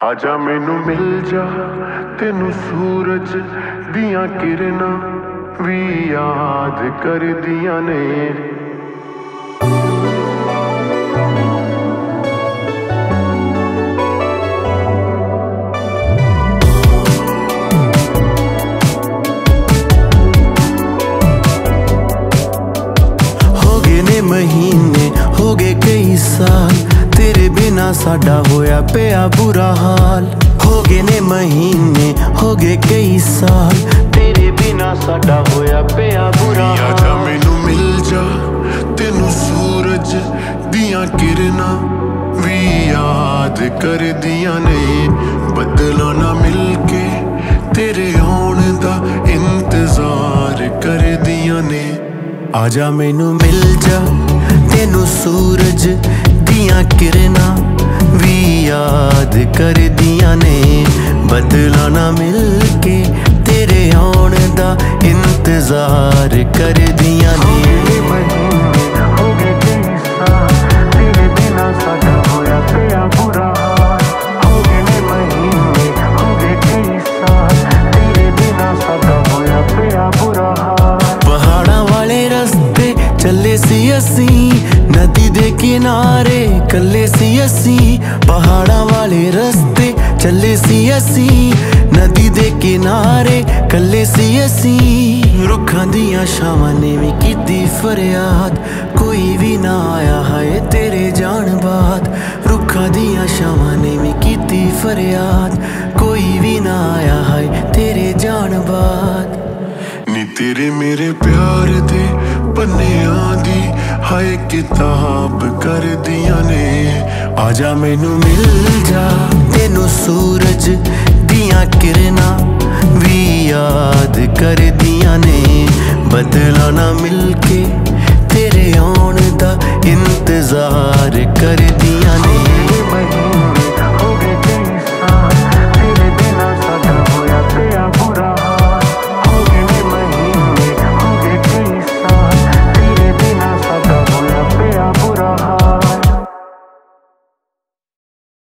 आजा मैनू मिल जा तेनू सूरज दियां किरनां भी याद कर दियां ने। महीने हो गए कई साल तेरे बिना साडा होया पिया बुरा हाल। हो गए ने महीने हो गए कई साल तेरे बिना साडा होया पिया बुरा हाल। आजा मैनू मिल जा तेनू सूरज दियां किरनां भी याद कर दियां ने। बदला ना मिल के तेरे आउण दा इंतजार कर दियां ने। आजा मैनू मिल जा तेनू सूरज दियां किरनां भी याद कर दियां ने। बदला ना मिल के तेरे आउण दा इंतजार कर दियां ने। चले सी असी नदी दे किनारे कल्ले सी असी। पहाड़ां वाले रस्ते चले सी असी नदी दे किनारे कल्ले सी असी। रुखां दियां छावां ने भी कीती फरियाद कोई भी ना आया है तेरे जान बाद। रुखां दियां छावां ने भी कीती फरियाद कोई भी ना आया है तेरे जान बाद। नी तेरे मेरे प्यार दे पन्नियां दी हाय किताब कर दियां ने। आजा मैनू मिल जा तेनू सूरज दियां किरनां भी याद कर दियां ने। बदला ना मिल के तेरे आउण दा इंतजार कर